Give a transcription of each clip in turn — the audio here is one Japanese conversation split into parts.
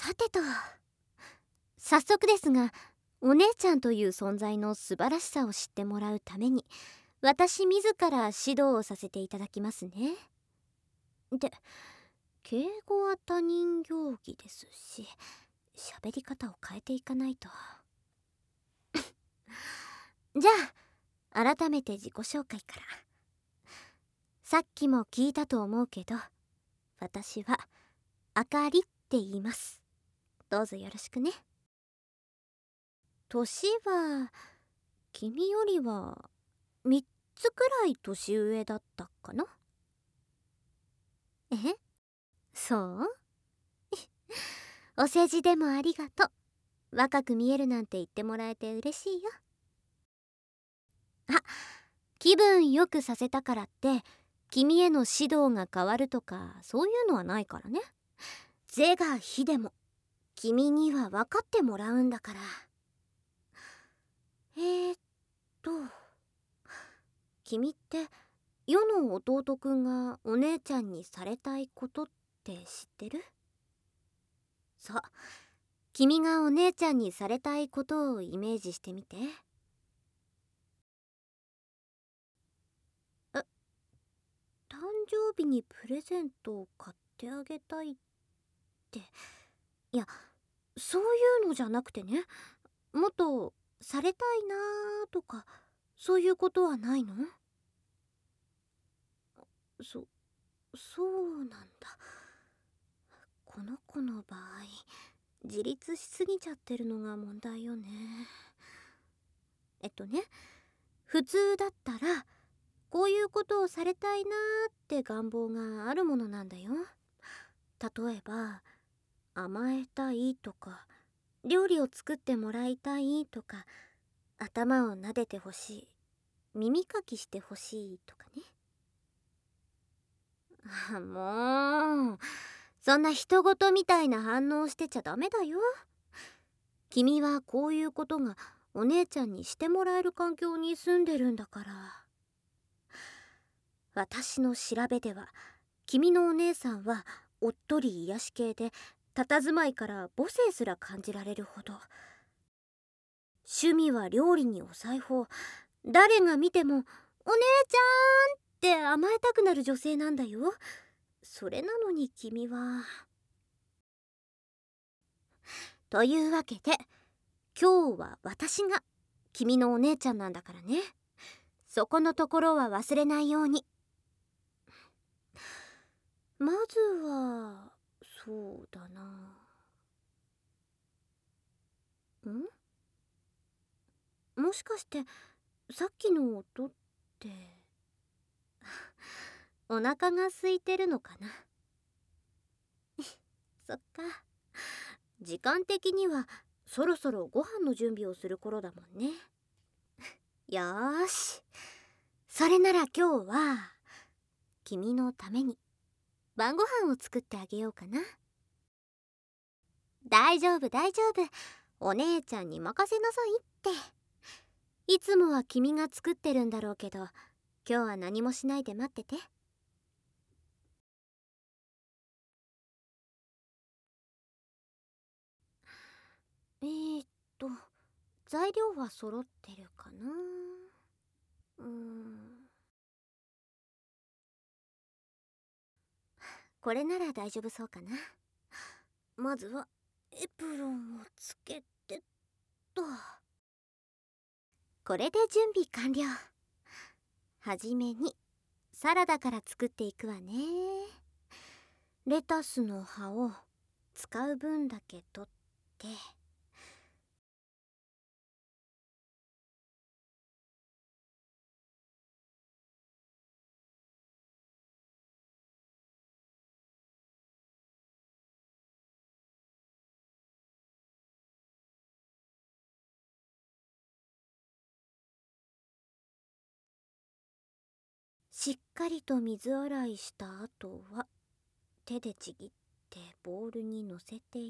はてと、早速ですが、お姉ちゃんという存在の素晴らしさを知ってもらうために、私自ら指導をさせていただきますね。で、敬語は他人行儀ですし、喋り方を変えていかないと。じゃあ改めて自己紹介から。さっきも聞いたと思うけど、私はあかりって言います。どうぞよろしくね。年は君よりは3つくらい年上だったかな。え、そう？お世辞でもありがとう。若く見えるなんて言ってもらえて嬉しいよ。あ、気分よくさせたからって君への指導が変わるとかそういうのはないからね。是が非でも君には分かってもらうんだから。えーっと君って世の弟くんがお姉ちゃんにされたいことって知ってる？そう、君がお姉ちゃんにされたいことをイメージしてみて。え、誕生日にプレゼントを買ってあげたいって、いや、そういうのじゃなくてね、もっとされたいなーとかそういうことはないの？そうなんだ。この子の場合、自立しすぎちゃってるのが問題よね。ね、普通だったらこういうことをされたいなーって願望があるものなんだよ。例えば甘えたいとか、料理を作ってもらいたいとか、頭を撫でてほしい、耳かきしてほしいとかね。もうそんな人事みたいな反応してちゃダメだよ。君はこういうことがお姉ちゃんにしてもらえる環境に住んでるんだから。私の調べでは君のお姉さんはおっとり癒し系で、佇まいから母性すら感じられるほど。趣味は料理にお裁縫。誰が見ても「お姉ちゃん!」って甘えたくなる女性なんだよ。それなのに君は。というわけで今日は私が君のお姉ちゃんなんだからね。そこのところは忘れないように。まずはそうだな。もしかしてさっきの音ってお腹が空いてるのかな。そっか、時間的にはそろそろご飯の準備をする頃だもんね。よーし、それなら今日は君のために晩ご飯を作ってあげようかな。大丈夫大丈夫、お姉ちゃんに任せなさいって。いつもは君が作ってるんだろうけど、今日は何もしないで待ってて。えーっと材料は揃ってるかな。これなら大丈夫そうかな。まずはエプロンをつけてと。これで準備完了。はじめにサラダから作っていくわね。レタスの葉を使う分だけ取って、しっかりと水洗いした後は手でちぎってボウルにのせていって、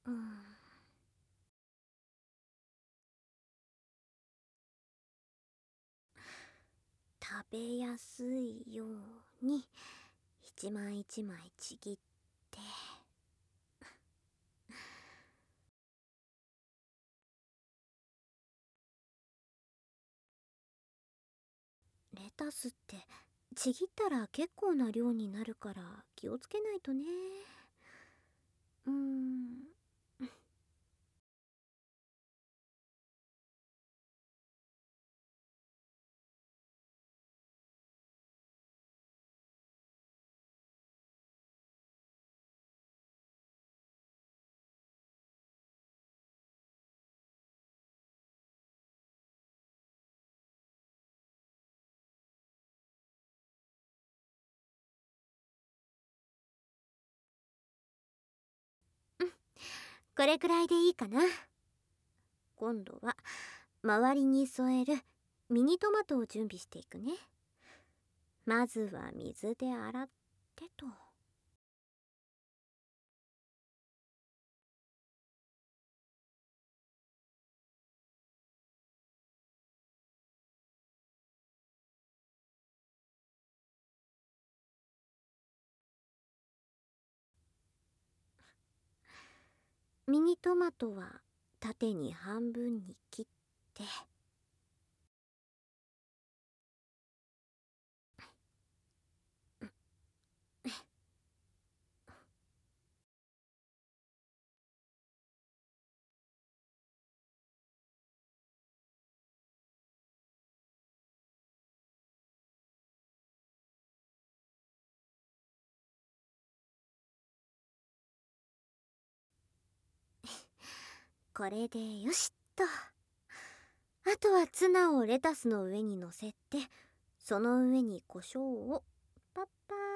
うん、食べやすいように一枚一枚ちぎって。レタスってちぎったら結構な量になるから気をつけないとね。うーん。これくらいでいいかな。今度は周りに添えるミニトマトを準備していくね。まずは水で洗ってと。ミニトマトは縦に半分に切って。これでよしっと。あとはツナをレタスの上に乗せて、その上に胡椒をパッパー。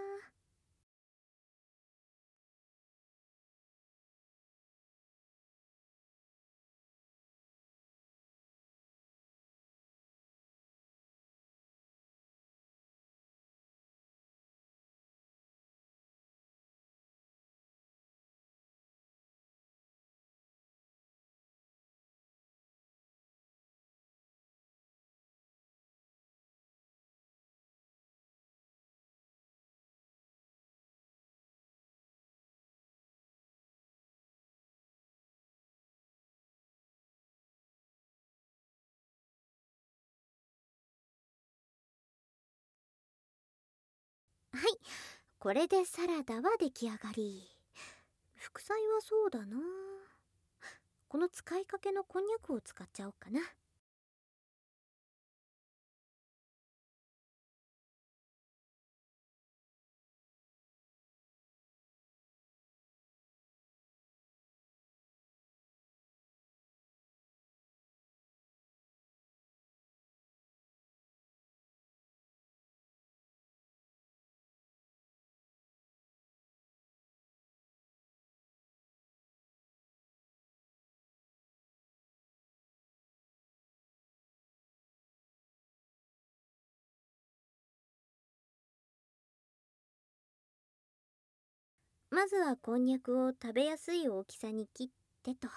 はい、これでサラダは出来上がり。副菜はそうだな。この使いかけのこんにゃくを使っちゃおうかな。まずはこんにゃくを食べやすい大きさに切ってと。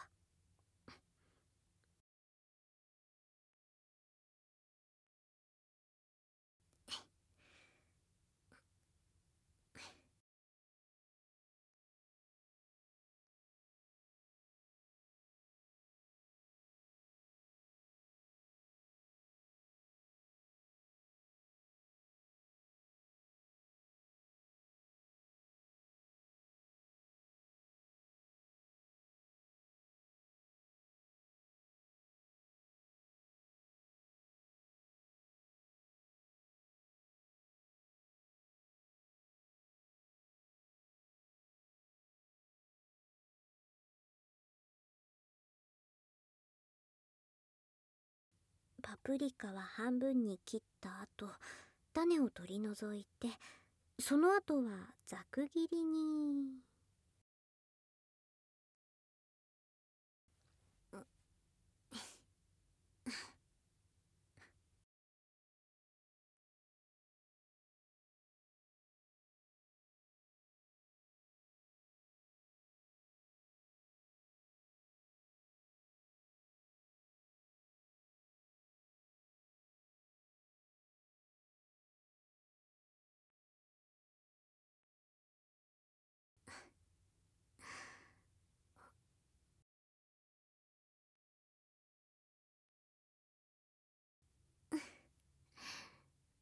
パプリカは半分に切った後、種を取り除いて、その後はざく切りに。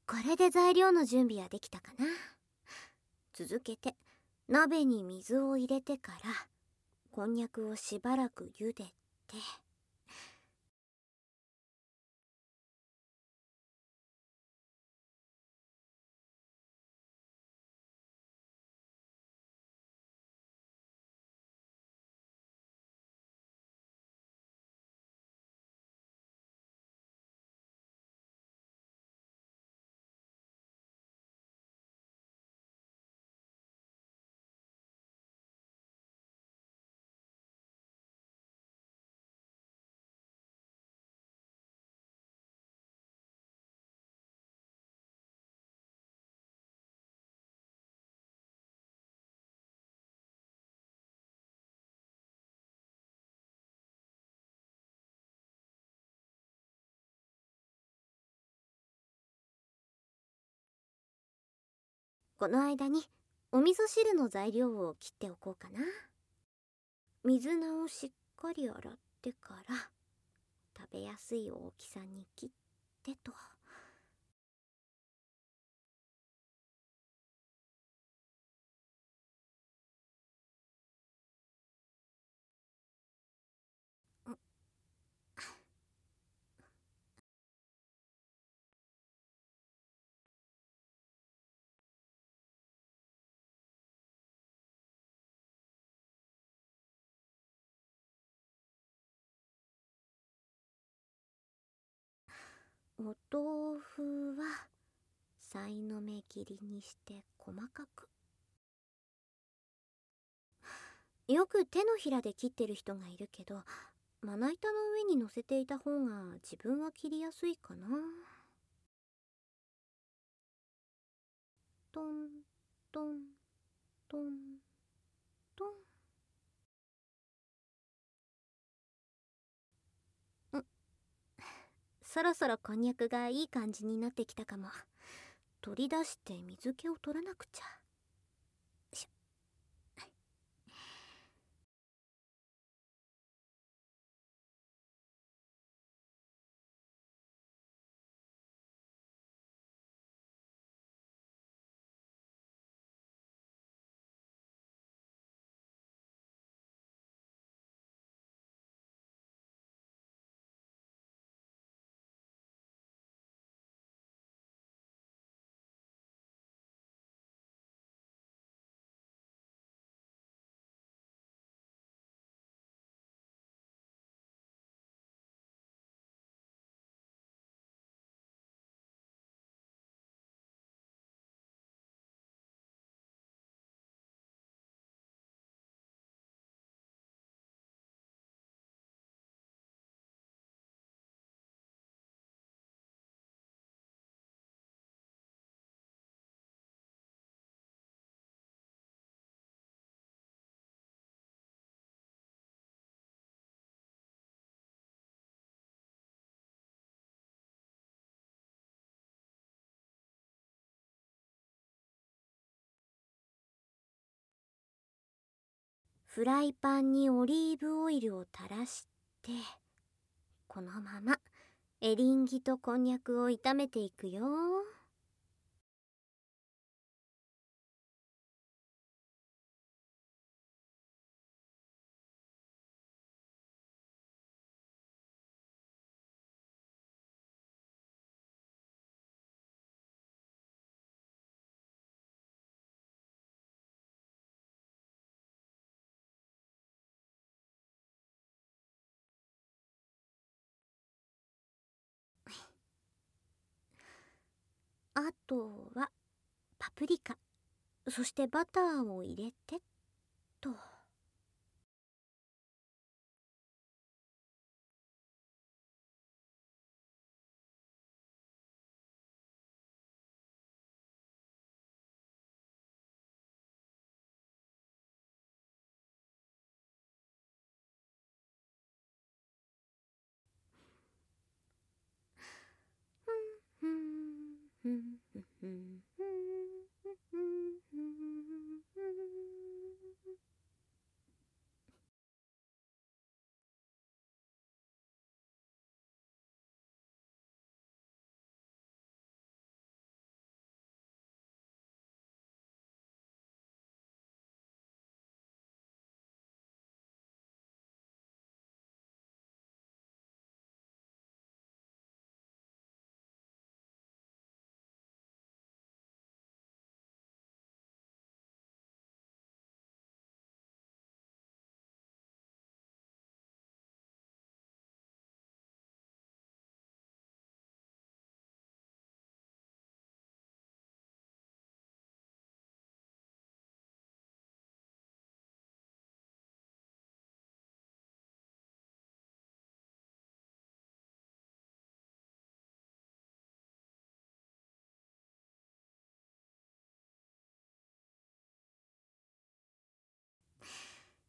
これで材料の準備はできたかな。続けて鍋に水を入れてからこんにゃくをしばらく茹でて、この間にお味噌汁の材料を切っておこうかな。水菜をしっかり洗ってから食べやすい大きさに切ってと。お豆腐はさいの目切りにして細かく。よく手のひらで切ってる人がいるけど、まな板の上に乗せていた方が自分は切りやすいかな。トントントントン。そろそろこんにゃくがいい感じになってきたかも。取り出して水気を取らなくちゃ。フライパンにオリーブオイルを垂らして、このままエリンギとこんにゃくを炒めていくよ。あとはパプリカ、そしてバターを入れてっと。ふんふんふんふんふんふんふんふん。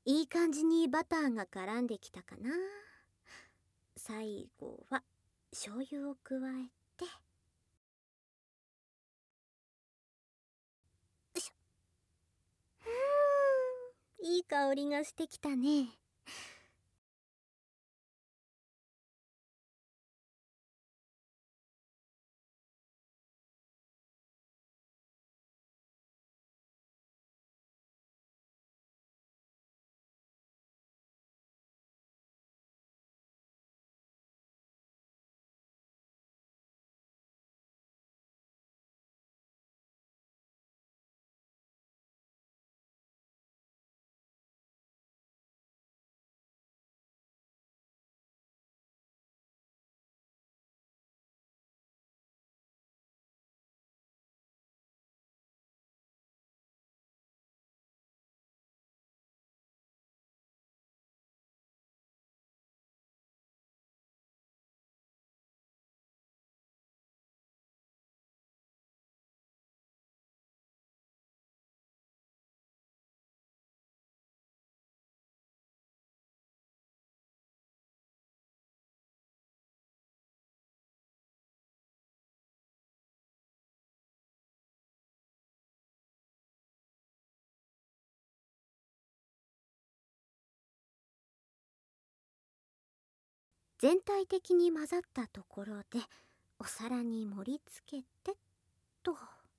いい感じにバターが絡んできたかな。最後は醤油を加えて、よいしょ。いい香りがしてきたね。全体的に混ざったところでお皿に盛り付けてっと。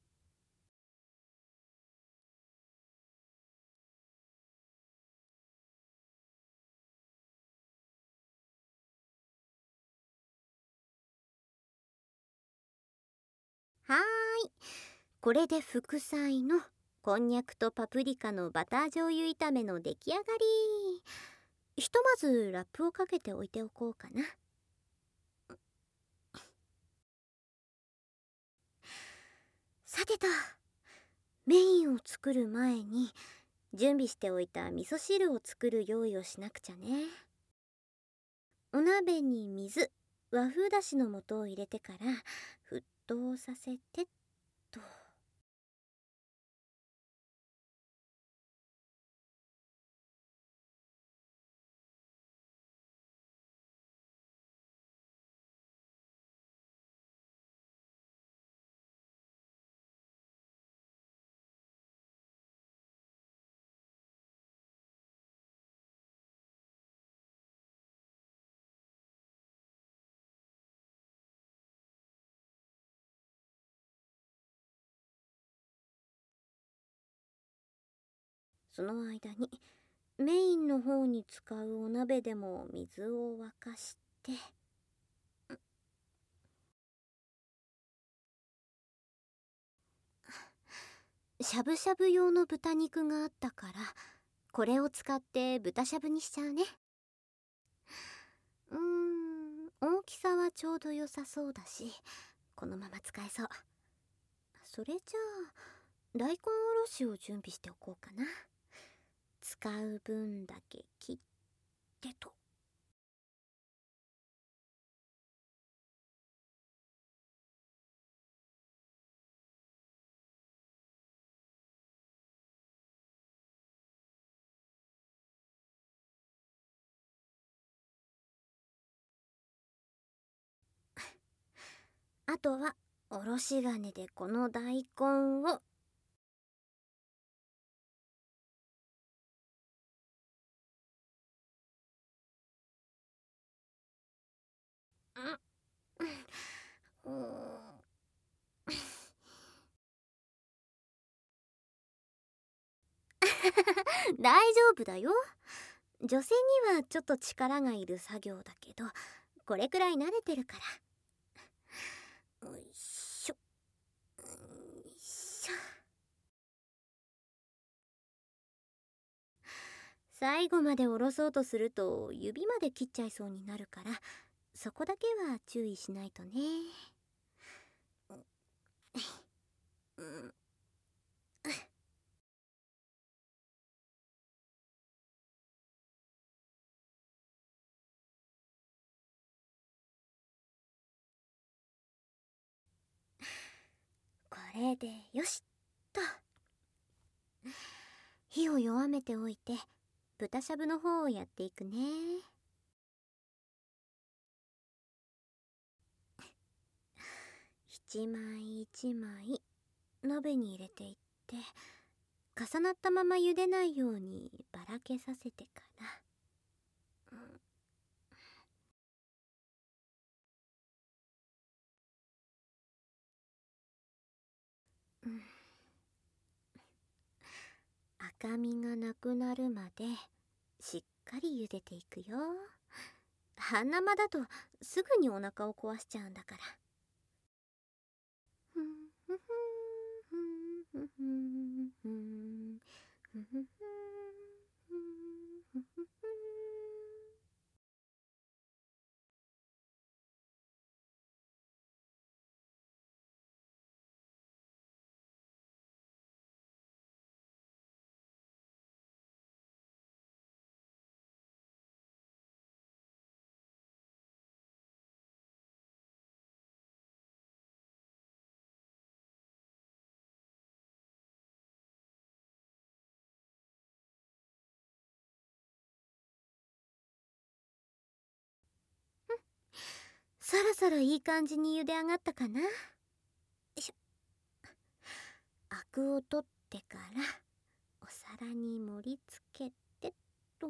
はーい、これで副菜のこんにゃくとパプリカのバター醤油炒めの出来上がり。ひとまずラップをかけておいておこうかな。さてと、メインを作る前に準備しておいた味噌汁を作る用意をしなくちゃね。お鍋に水、和風だしの素を入れてから沸騰させてっと。その間にメインの方に使うお鍋でも水を沸かして、しゃぶしゃぶ用の豚肉があったからこれを使って豚しゃぶにしちゃうね。大きさはちょうど良さそうだしこのまま使えそう。それじゃあ大根おろしを準備しておこうかな。使う分だけ切ってと。あとはおろし金でこの大根を大丈夫だよ。女性にはちょっと力がいる作業だけどこれくらい慣れてるから。よいしょよいしょ。最後まで下ろそうとすると指まで切っちゃいそうになるからそこだけは注意しないとね。これでよしっと。火を弱めておいて豚しゃぶの方をやっていくね。一枚一枚鍋に入れていって、重なったまま茹でないようにばらけさせてから、赤みがなくなるまでしっかり茹でていくよ。半生だとすぐにお腹を壊しちゃうんだから。そろそろいい感じに茹で上がったかな。よいしょ。アクを取ってからお皿に盛り付けてっと。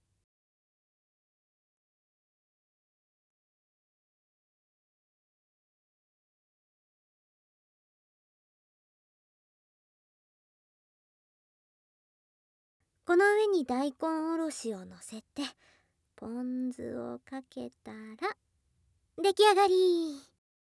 この上に大根おろしをのせてポン酢をかけたら出来上がり。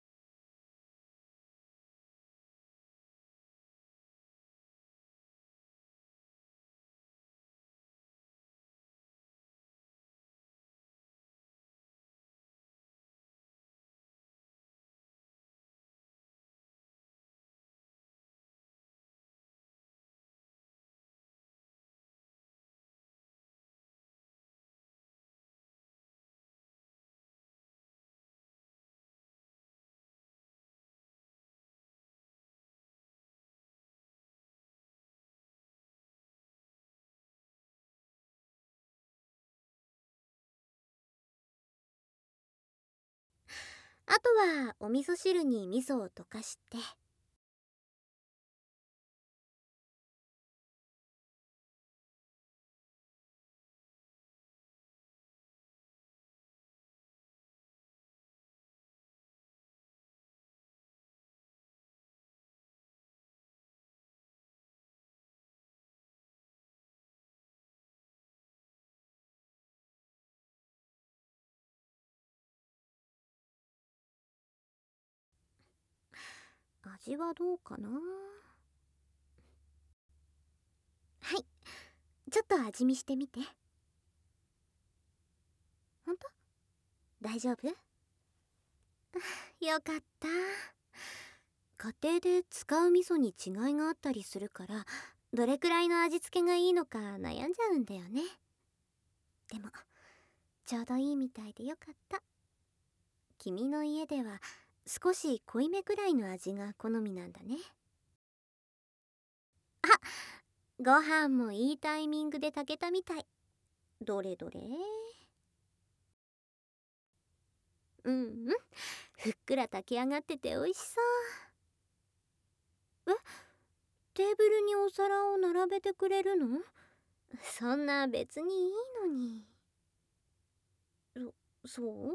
あとはお味噌汁に味噌を溶かして、味はどうかな。はい、ちょっと味見してみて。ほんと？大丈夫？よかった。家庭で使う味噌に違いがあったりするから、どれくらいの味付けがいいのか悩んじゃうんだよね。でもちょうどいいみたいでよかった。君の家では少し濃いめくらいの味が好みなんだね。あ、ご飯もいいタイミングで炊けたみたい。どれどれ。ふっくら炊き上がってて美味しそう。テーブルにお皿を並べてくれるの？そんな別にいいのに。そう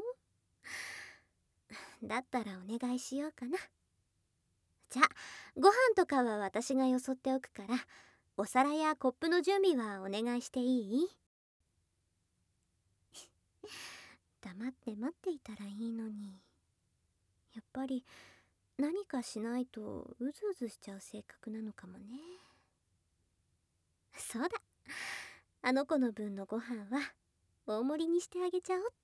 だったらお願いしようかな。じゃあご飯とかは私がよそっておくから、お皿やコップの準備はお願いしていい？黙って待っていたらいいのに。やっぱり何かしないとうずうずしちゃう性格なのかもね。そうだ、あの子の分のご飯は大盛りにしてあげちゃおっと。